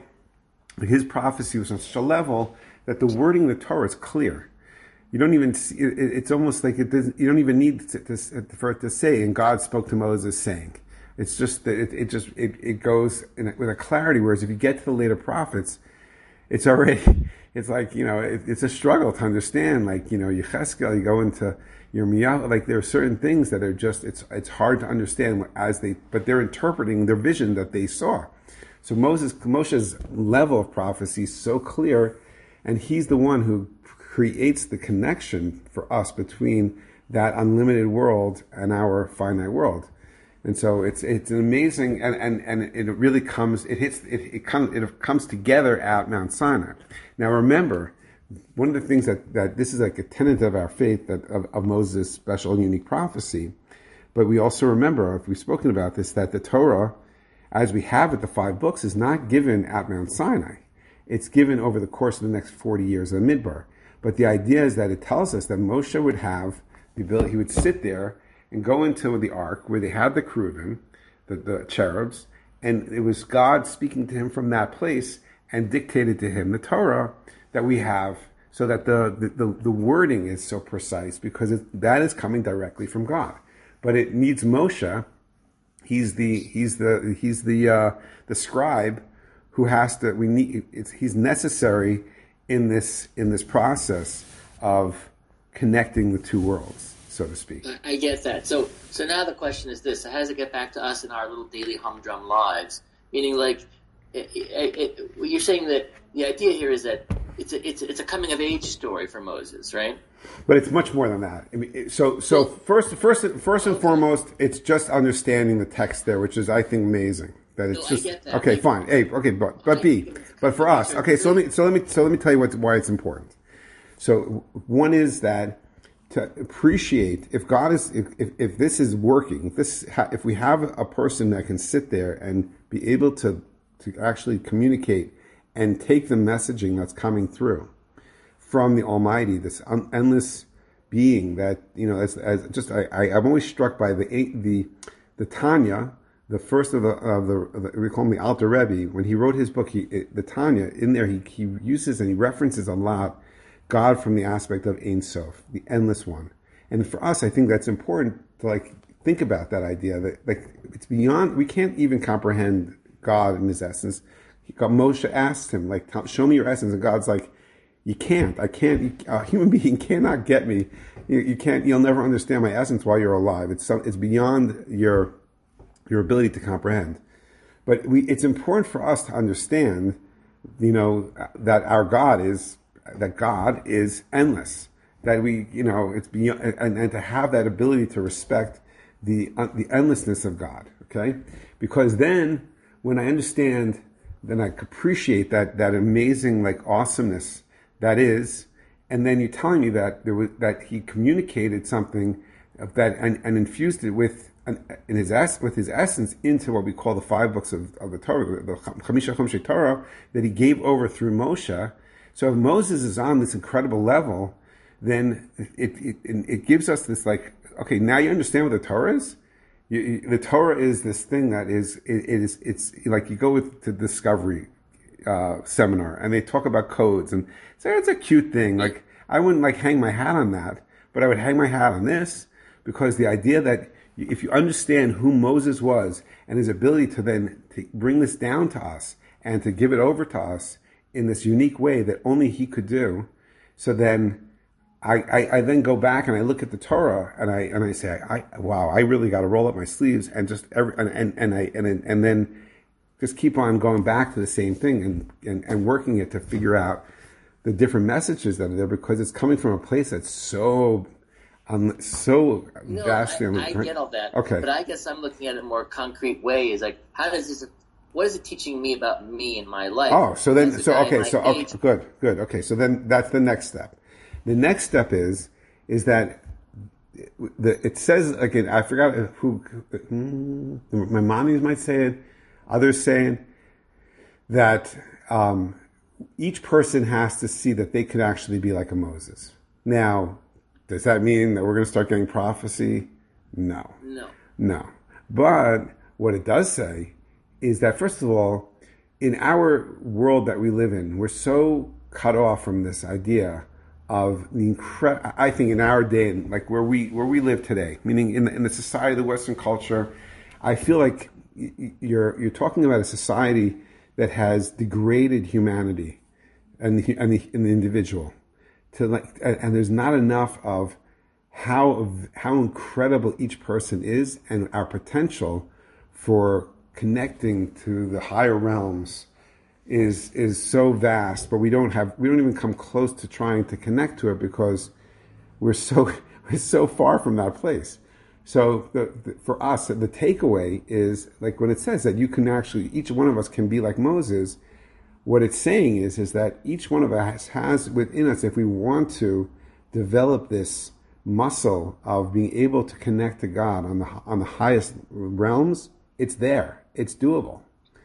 his prophecy was on such a level that the wording of the Torah is clear. You don't even see, it, it's almost like it doesn't, you don't even need to, to, for it to say, and God spoke to Moses saying. It's just that it, it just, it, it goes in a, with a clarity, whereas if you get to the later prophets, it's already, it's like, you know, it, it's a struggle to understand, like, you know, Yecheskel, you go into Yirmiyahu, like there are certain things that are just, it's it's hard to understand as they, but they're interpreting their vision that they saw. So Moses, Moshe's level of prophecy is so clear, and he's the one who creates the connection for us between that unlimited world and our finite world. And so it's it's an amazing, and, and, and it really comes, it hits, it, it comes it comes together at Mount Sinai. Now remember, one of the things that, that this is like a tenet of our faith, that of, of Moses' special and unique prophecy, but we also remember, if we've spoken about this, that the Torah, as we have it, the five books, is not given at Mount Sinai. It's given over the course of the next forty years of Midbar. But the idea is that it tells us that Moshe would have the ability, he would sit there and go into the ark where they had the cherubim, the, the cherubs, and it was God speaking to him from that place and dictated to him the Torah that we have, so that the the, the, the wording is so precise, because it, that is coming directly from God. But it needs Moshe. He's the he's the he's the uh, the scribe who has to. We need. It's, he's necessary in this in this process of connecting the two worlds, so to speak. I get that. So so now the question is this: how does it get back to us in our little daily humdrum lives? Meaning, like, it, it, it, you're saying that the idea here is that it's a, it's it's a coming of age story for Moses, right? But it's much more than that. I mean, so so first first first and foremost, it's just understanding the text there, which is, I think, amazing. That it's No, I just get that. okay, Like- fine. A, okay, but but B, but for us, okay. So let me so let me so let me tell you what why it's important. So one is that to appreciate, if God is if if, if this is working, if this ha, if we have a person that can sit there and be able to to actually communicate and take the messaging that's coming through from the Almighty, this un, endless being that, you know, as, as just I, I I'm always struck by the the the Tanya, the first of the of the, of the we call him the Alter Rebbe. When he wrote his book, he it, the Tanya, in there he he uses and he references a lot God from the aspect of Ein Sof, the endless one. And for us, I think that's important to like think about that idea that like it's beyond, we can't even comprehend God in his essence. God, Moshe asked him, like, show me your essence, and God's like, you can't. I can't. A human being cannot get me. You, you can't. You'll never understand my essence while you're alive. It's some, it's beyond your your ability to comprehend. But we, it's important for us to understand, you know, that our God is that God is endless. That we, you know, it's beyond, and, and to have that ability to respect the uh, the endlessness of God. Okay, because then when I understand, then I appreciate that that amazing, like, awesomeness that is, and then you're telling me that there was that he communicated something of that and, and infused it with an, in his with his essence into what we call the five books of, of the Torah, the Chamisha Chumshei Torah, that he gave over through Moshe. So if Moses is on this incredible level, then it it, it gives us this like, okay, now you understand what the Torah is? You, you, the Torah is this thing that is, it, it is, it's like you go with to Discovery uh, seminar and they talk about codes and say, it's a cute thing. Like, I wouldn't like hang my hat on that, but I would hang my hat on this because the idea that if you understand who Moses was and his ability to then to bring this down to us and to give it over to us in this unique way that only he could do. So then I, I, I then go back and I look at the Torah and I and I say, I, wow, I really got to roll up my sleeves and just every and, and, and I and and then just keep on going back to the same thing and, and, and working it to figure out the different messages that are there because it's coming from a place that's so um, so no, vastly. I, I get all that. Okay, but I guess I'm looking at it in a more concrete way. Is like, how does this? What is it teaching me about me and my life? Oh, so then, so okay, so age, okay, good, good. Okay, so then that's the next step. The next step is is that the it says again. I forgot who, who my mommies might say it. Others saying that um, each person has to see that they could actually be like a Moses. Now, does that mean that we're going to start getting prophecy? No, no, no. But what it does say is that, first of all, in our world that we live in, we're so cut off from this idea of the incredible, I think in our day, like where we where we live today, meaning in the, in the society of the Western culture, I feel like you're you're talking about a society that has degraded humanity and the, and the, and the individual to like, and there's not enough of how how incredible each person is and our potential for connecting to the higher realms is is so vast, but we don't have we don't even come close to trying to connect to it because we're so we're so far from that place. So the, the, for us, the takeaway is like when it says that you can actually each one of us can be like Moses. What it's saying is is that each one of us has within us, if we want to develop this muscle of being able to connect to God on the on the highest realms, it's there. It's doable.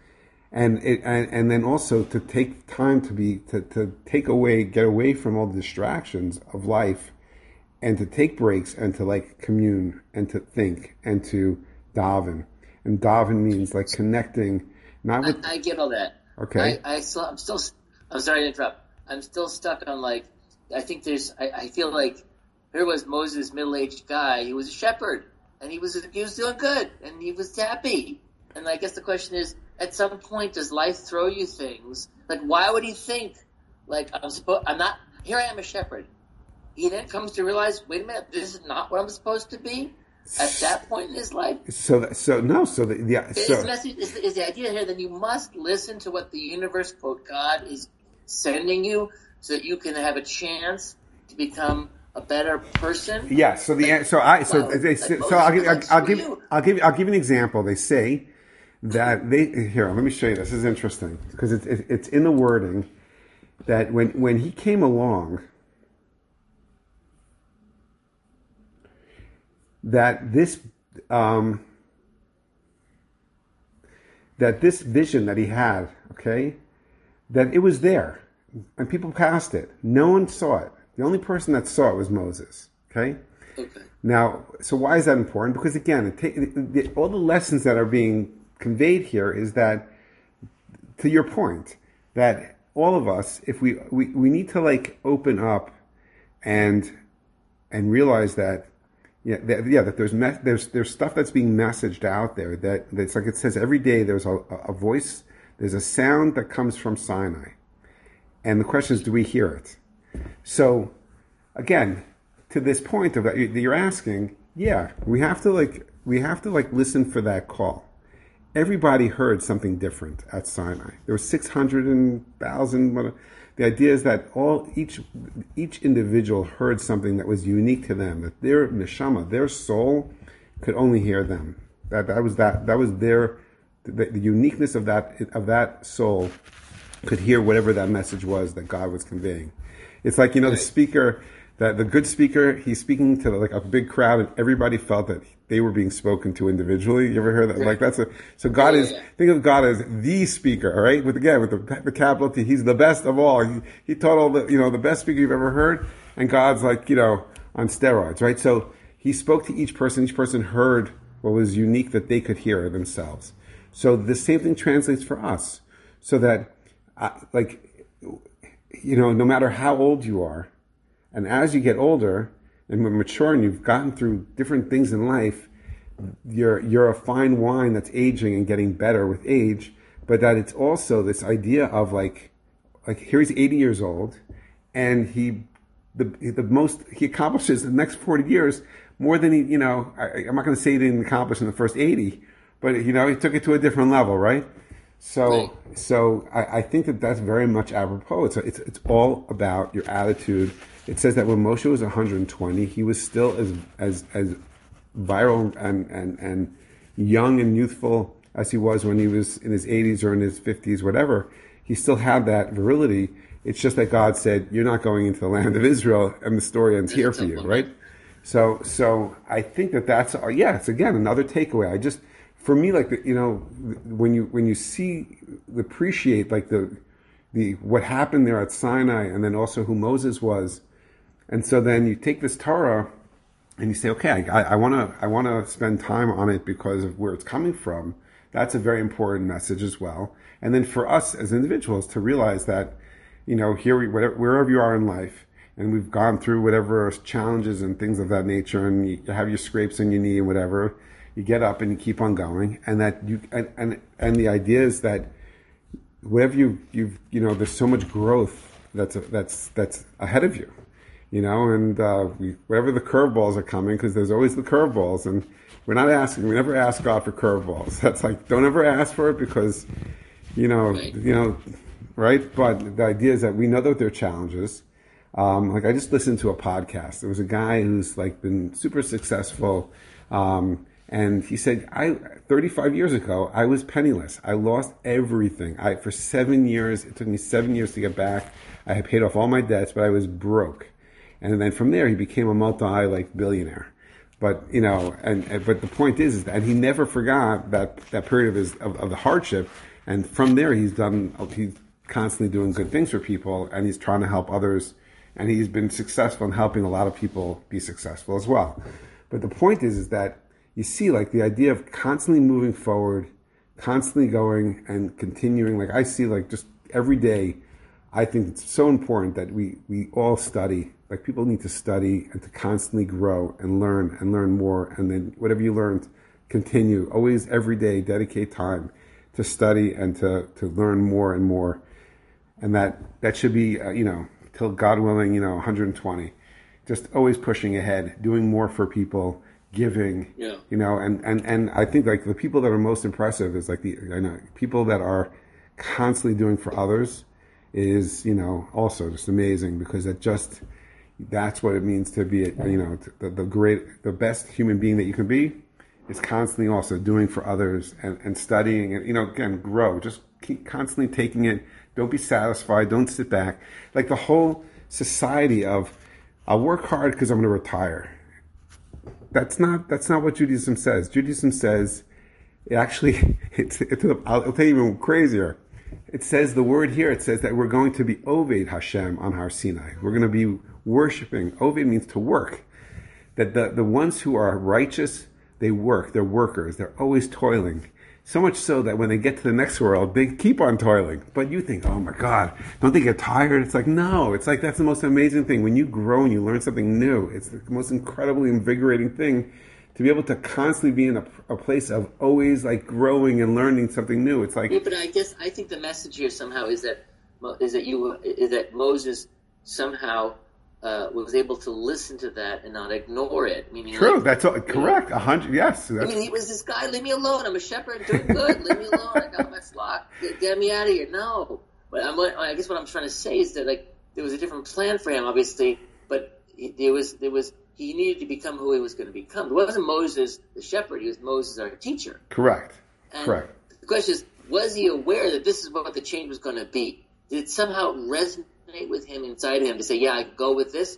And it and, and then also to take time to be to, to take away get away from all the distractions of life and to take breaks and to like commune and to think and to daven. And daven means like connecting not with I, I get all that. Okay. I, I still I'm still I'm sorry to interrupt. I'm still stuck on like I think there's I, I feel like here was Moses, middle aged guy, he was a shepherd and he was he was doing good and he was happy. And I guess the question is, at some point, does life throw you things? Like, why would he think, like, I'm supposed, I'm not, here I am a shepherd. He then comes to realize, wait a minute, this is not what I'm supposed to be at that point in his life. So, so no, so the, yeah, so. Is the, message, is, is the idea here that you must listen to what the universe, quote, God is sending you so that you can have a chance to become a better person? Yeah, so the, so I, so Well, they, like so Moses I'll give, was like, I'll, I'll screw give, you. I'll give, I'll give you an example. They say that they here. Let me show you. This is interesting because it's it, it's in the wording that when when he came along, that this um, that this vision that he had, okay, that it was there and people passed it. No one saw it. The only person that saw it was Moses. Okay. Okay. Now, so why is that important? Because again, it take, the, all the lessons that are being conveyed here is that, to your point, that all of us, if we, we, we need to like open up and and realize that, yeah, that, yeah, that there's me, there's there's stuff that's being messaged out there that that's like it says every day there's a, a voice, there's a sound that comes from Sinai, and the question is, do we hear it? So, again, to this point of that you're asking, yeah, we have to like we have to like listen for that call. Everybody heard something different at Sinai. There were six hundred thousand. The idea is that all each each individual heard something that was unique to them. That their neshama, their soul, could only hear them. That that was that that was their the, the uniqueness of that of that soul could hear whatever that message was that God was conveying. It's like, you know, the speaker. that the good speaker, he's speaking to like a big crowd, and everybody felt that they were being spoken to individually. You ever heard that? Right. Like that's a so God yeah, is yeah. think of God as the speaker, all right? With again with the, the capital T, he's the best of all. He, he taught all the you know the best speaker you've ever heard, and God's like you know on steroids, right? So he spoke to each person. Each person heard what was unique that they could hear themselves. So the same thing translates for us, so that uh, like you know no matter how old you are. And as you get older and mature and you've gotten through different things in life, you're you're a fine wine that's aging and getting better with age, but that it's also this idea of like, like here he's eighty years old and he, the the most, he accomplishes in the next forty years more than he, you know, I, I'm not going to say he didn't accomplish in the first eighty, but you know, he took it to a different level, right? So, right. so I, I think that that's very much apropos. It's, it's, it's all about your attitude. It says that when Moshe was one hundred twenty, he was still as as as viral and, and, and young and youthful as he was when he was in his eighties or in his fifties, whatever. He still had that virility. It's just that God said, "You're not going into the land of Israel," and the story ends here for you, right? So, so I think that that's yeah. It's again another takeaway. I just for me, like you know, when you when you see appreciate like the the what happened there at Sinai, and then also who Moses was. And so then you take this Torah and you say, okay, I want to I want to spend time on it because of where it's coming from. That's a very important message as well. And then for us as individuals to realize that, you know, here we, whatever, wherever you are in life, and we've gone through whatever challenges and things of that nature, and you have your scrapes in your knee and whatever, you get up and you keep on going. And that you and and, and the idea is that whatever you you've you know, there's so much growth that's that's that's ahead of you. You know, and uh, we, whatever the curveballs are coming, because there's always the curveballs, and we're not asking. We never ask God for curveballs. That's like, don't ever ask for it because, you know, right. you know, right? But the idea is that we know that there are challenges. Um, like I just listened to a podcast. There was a guy who's like been super successful, um, and he said, "I thirty-five years ago, I was penniless. I lost everything. I for seven years. It took me seven years to get back. I had paid off all my debts, but I was broke." And then from there, he became a multi like billionaire. But you know, and, and but the point is, is that he never forgot that that period of his of, of the hardship. And from there, he's done. He's constantly doing good things for people, and he's trying to help others. And he's been successful in helping a lot of people be successful as well. But the point is, is that you see, like the idea of constantly moving forward, constantly going and continuing. Like I see, like just every day, I think it's so important that we we all study. Like people need to study and to constantly grow and learn and learn more. And then whatever you learned, continue. Always, every day, dedicate time to study and to, to learn more and more. And that, that should be, uh, you know, till God willing, you know, one hundred twenty. Just always pushing ahead, doing more for people, giving, yeah. you know, and, and, and I think like the people that are most impressive is like the, I know, people that are constantly doing for others is, you know, also just amazing because it just... That's what it means to be, you know, the, the great, the best human being that you can be is constantly also doing for others and, and studying and, you know, again, grow. Just keep constantly taking it. Don't be satisfied. Don't sit back. Like the whole society of, I'll work hard because I'm going to retire. That's not, that's not what Judaism says. Judaism says, it actually, it's, it's I'll tell you even crazier. It says the word here, it says that we're going to be Oved Hashem on Har Sinai. We're going to be worshiping. Oved means to work. That the, the ones who are righteous, they work. They're workers. They're always toiling. So much so that when they get to the next world, they keep on toiling. But you think, oh my God, don't they get tired? It's like, no. It's like that's the most amazing thing. When you grow and you learn something new, it's the most incredibly invigorating thing to be able to constantly be in a, a place of always like growing and learning something new. It's like, yeah, but I guess I think the message here somehow is that is that you is that Moses somehow uh, was able to listen to that and not ignore it. Meaning, true, like, that's all, correct. A hundred, yes. I mean, he was this guy. Leave me alone. I'm a shepherd, doing good. Leave me alone. I got my flock. Get, get me out of here. No, but I'm, I guess what I'm trying to say is that like there was a different plan for him, obviously, but there was there was. He needed to become who he was going to become. It wasn't Moses the shepherd. He was Moses our teacher. Correct. And Correct. The question is, was he aware that this is what the change was going to be? Did it somehow resonate with him inside of him to say, yeah, I can go with this?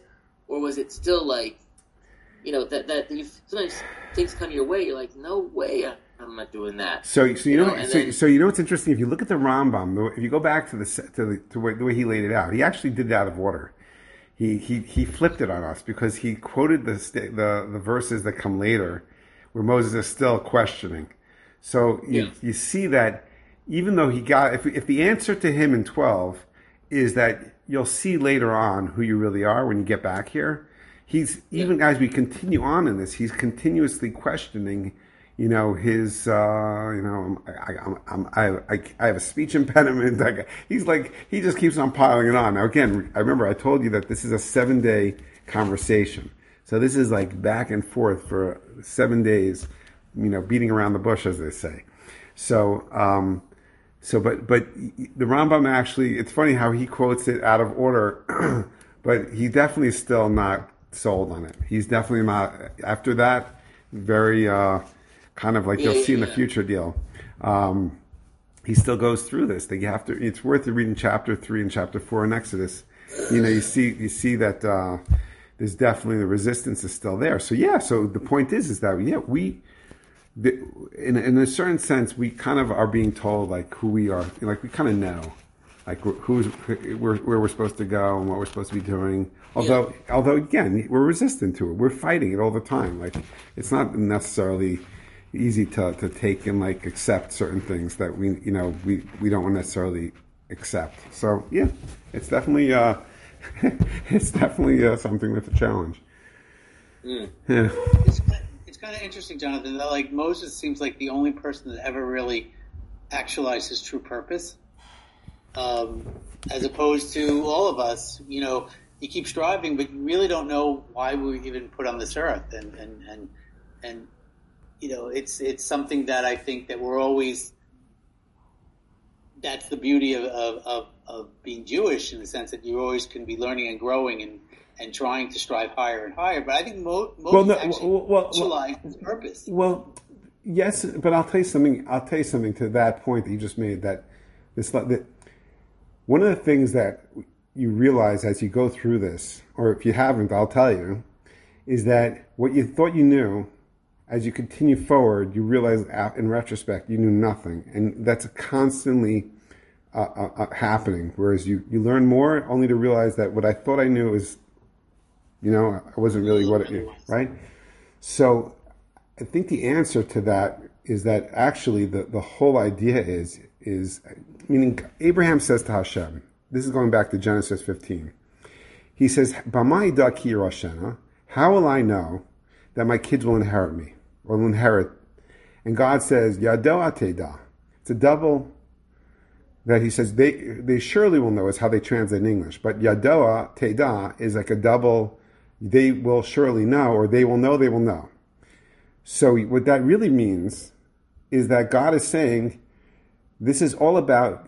or was it still like, you know, that that you, sometimes things come your way, you're like, no way, I'm not doing that. So, so you, you know, know so, then, so you know what's interesting? If you look at the Rambam, if you go back to the to the to the way he laid it out, he actually did it out of order. He he he flipped it on us because he quoted the the the verses that come later, where Moses is still questioning. So you, yeah. you see that even though he got, if if the answer to him in twelve is that you'll see later on who you really are when you get back here, he's even yeah. as we continue on in this, he's continuously questioning. You know, his, uh, you know, I, I, I'm, I, I, I have a speech impediment. I, he's like, he just keeps on piling it on. Now, again, I remember I told you that this is a seven day conversation. So this is like back and forth for seven days, you know, beating around the bush, as they say. So, um, so, but, but the Rambam actually, it's funny how he quotes it out of order, but he definitely is still not sold on it. He's definitely not, after that, very, uh, kind of like yeah, you'll yeah, see in yeah. the future deal. Um, he still goes through this. That you have to. It's worth reading chapter three and chapter four in Exodus. You know, you see, you see that uh, there's definitely the resistance is still there. So yeah. So the point is, is that yeah, we, the, in in a certain sense, we kind of are being told like who we are. Like we kind of know, like who's where, where we're supposed to go and what we're supposed to be doing. Although, yeah. although again, we're resistant to it. We're fighting it all the time. Like it's not necessarily easy to, to take and like accept certain things that we you know we, we don't necessarily accept. So yeah, it's definitely uh, it's definitely uh, something that's a challenge. Mm. Yeah. It's, it's kind of interesting, Jonathan. That like Moses seems like the only person that ever really actualized his true purpose, um, as opposed to all of us. You know, you keep striving, but you really don't know why we were even put on this earth, and and and and. You know, it's it's something that I think that we're always. That's the beauty of, of, of, of being Jewish in the sense that you always can be learning and growing and, and trying to strive higher and higher. But I think Mo, Moses well, no, actually well, well, actualized his purpose. Well, yes, but I'll tell you something. I'll tell you something to that point that you just made. That this that one of the things that you realize as you go through this, or if you haven't, I'll tell you, is that what you thought you knew. As you continue forward, you realize in retrospect you knew nothing, and that's constantly uh, uh, happening. Whereas you, you learn more, only to realize that what I thought I knew is, you know, I wasn't really what it knew, right? So, I think the answer to that is that actually the, the whole idea is is meaning Abraham says to Hashem. This is going back to Genesis fifteen. He says, "B'mai daki Roshena, how will I know that my kids will inherit me?" Will inherit. And God says, Yado Ateda. It's a double that he says, they they surely will know is how they translate in English. But Yadoa Teda is like a double, they will surely know, or they will know, they will know. So what that really means is that God is saying, this is all about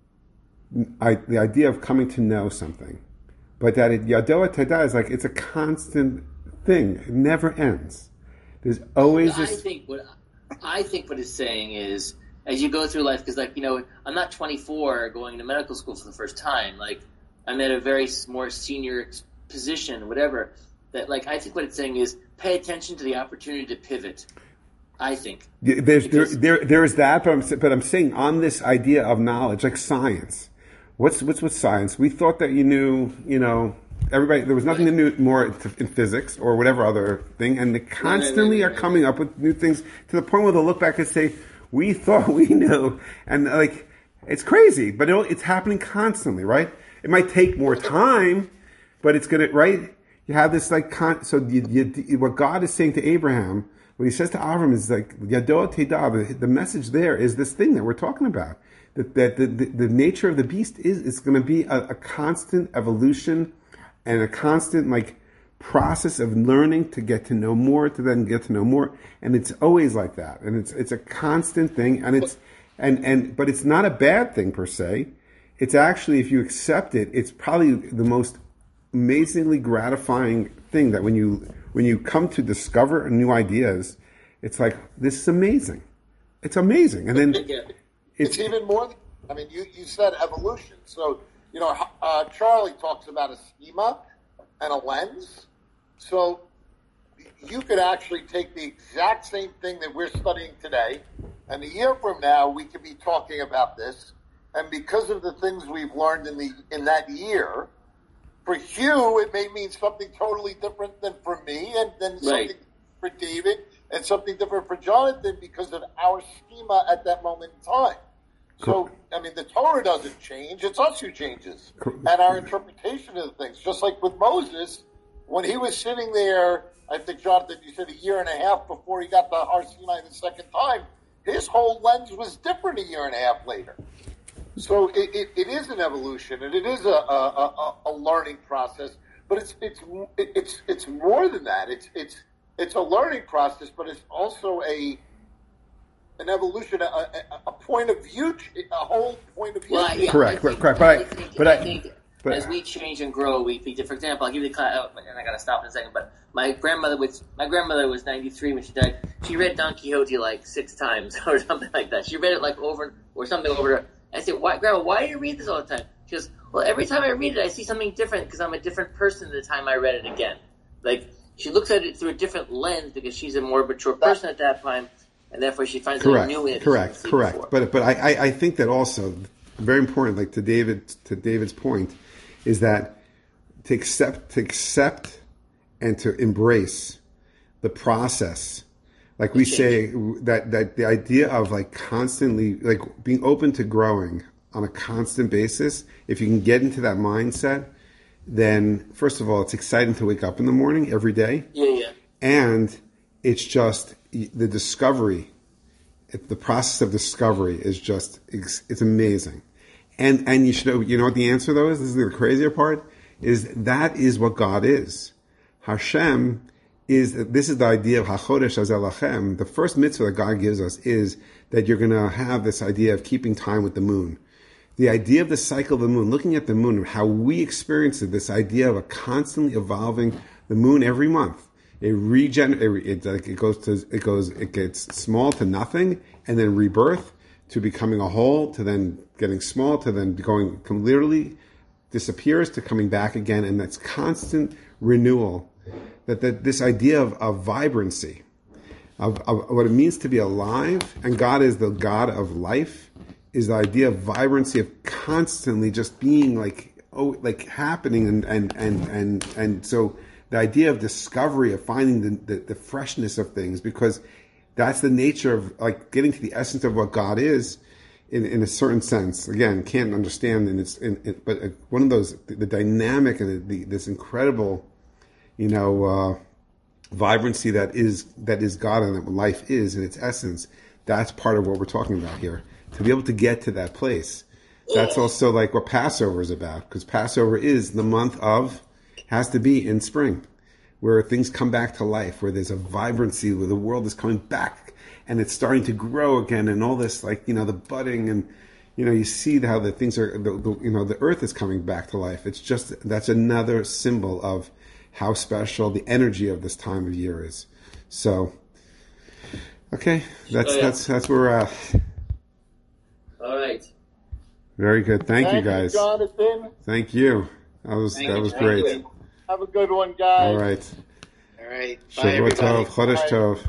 I, the idea of coming to know something. But that it, Yadoa Teda is like, it's a constant thing. It never ends. There's always I this. think what I think what it's saying is, as you go through life, because like you know, I'm not twenty-four going to medical school for the first time. Like I'm at a very more senior position, whatever. That like I think what it's saying is, pay attention to the opportunity to pivot. I think there's there, there there is that, but I'm but I'm saying on this idea of knowledge, like science. What's what's with science? We thought that you knew, you know. Everybody, there was nothing to new more in physics or whatever other thing, and they constantly are coming up with new things to the point where they'll look back and say, "We thought we knew," and like it's crazy, but it'll, it's happening constantly, right? It might take more time, but it's gonna right. You have this like con- so you, you, what God is saying to Abraham, what He says to Avram is like Yado Teda. The message there is this thing that we're talking about. That that the, the, the nature of the beast is it's going to be a, a constant evolution. And a constant like process of learning to get to know more, to then get to know more, and it's always like that. And it's it's a constant thing, and it's and and but it's not a bad thing per se. It's actually, if you accept it, it's probably the most amazingly gratifying thing that when you when you come to discover new ideas, it's like this is amazing. It's amazing, and then yeah. it's, it's even more. I mean, you you said evolution, so. You know, uh, Charlie talks about a schema, and a lens. So you could actually take the exact same thing that we're studying today, and a year from now we could be talking about this. And because of the things we've learned in the in that year, for Hugh it may mean something totally different than for me, and then Right. something for David, and something different for Jonathan because of our schema at that moment in time. So, I mean, the Torah doesn't change. It's us who changes. And our interpretation of the things. Just like with Moses, when he was sitting there, I think, Jonathan, you said a year and a half before he got the Har Sinai the second time, his whole lens was different a year and a half later. So it, it, it is an evolution, and it is a, a, a, a learning process. But it's it's it's it's more than that. It's it's it's a learning process, but it's also a an evolution, a, a, a point of view, a whole point of view. Well, yeah, Correct, I think, correct, but I- I think, but I, I- think but- as we change and grow, we, we for example, I'll give you the cla- oh, and I gotta stop in a second. But my grandmother was my grandmother was ninety-three when she died. She read Don Quixote like six times or something like that. She read it like over or something over. I said, "Why, Grandma? Why do you read this all the time?" She goes, "Well, every time I read it, I see something different because I'm a different person the time I read it again. Like she looks at it through a different lens because she's a more mature person at that time." And therefore, she finds Correct, something new in it. correct, correct. But but I, I, I think that also very important, like to David to David's point, is that to accept to accept and to embrace the process. Like we say that that the idea of like constantly like being open to growing on a constant basis. If you can get into that mindset, then first of all, it's exciting to wake up in the morning every day. Yeah, yeah. And it's just the discovery, it, the process of discovery is just, it's, it's amazing. And, and you should know, you know what the answer though is? This is the crazier part, is that is what God is. Hashem is, this is the idea of HaChodesh Hazel Lachem. The first mitzvah that God gives us is that you're going to have this idea of keeping time with the moon. The idea of the cycle of the moon, looking at the moon, how we experience it, this idea of a constantly evolving the moon every month. It regenerates. It, it, it goes to. It goes. It gets small to nothing, and then rebirth to becoming a whole, to then getting small, to then going literally disappears to coming back again, and that's constant renewal. That that this idea of, of vibrancy, of, of what it means to be alive, and God is the God of life, is the idea of vibrancy of constantly just being like oh like happening and and and and and so. The idea of discovery, of finding the, the, the freshness of things, because that's the nature of like getting to the essence of what God is in, in a certain sense. Again, can't understand, and it's, in, in, but one of those, the, the dynamic and the, the, this incredible, you know, uh, vibrancy that is, that is God and that life is in its essence. That's part of what we're talking about here. To be able to get to that place. That's also like what Passover is about, because Passover is the month of, has to be in spring, where things come back to life, where there's a vibrancy, where the world is coming back and it's starting to grow again, and all this, like, you know, the budding, and, you know, you see how the things are, the, the, you know, the earth is coming back to life. It's just, that's another symbol of how special the energy of this time of year is. So, okay, that's, oh, yeah. that's, that's where we're at. All right. Very good. Thank, Thank you guys. Jonathan. Thank you. That was, Thank that you. was Thank great. you. Have a good one, guys. All right. All right. Bye, Shavua everybody. Tov, Chodesh Bye. Tov.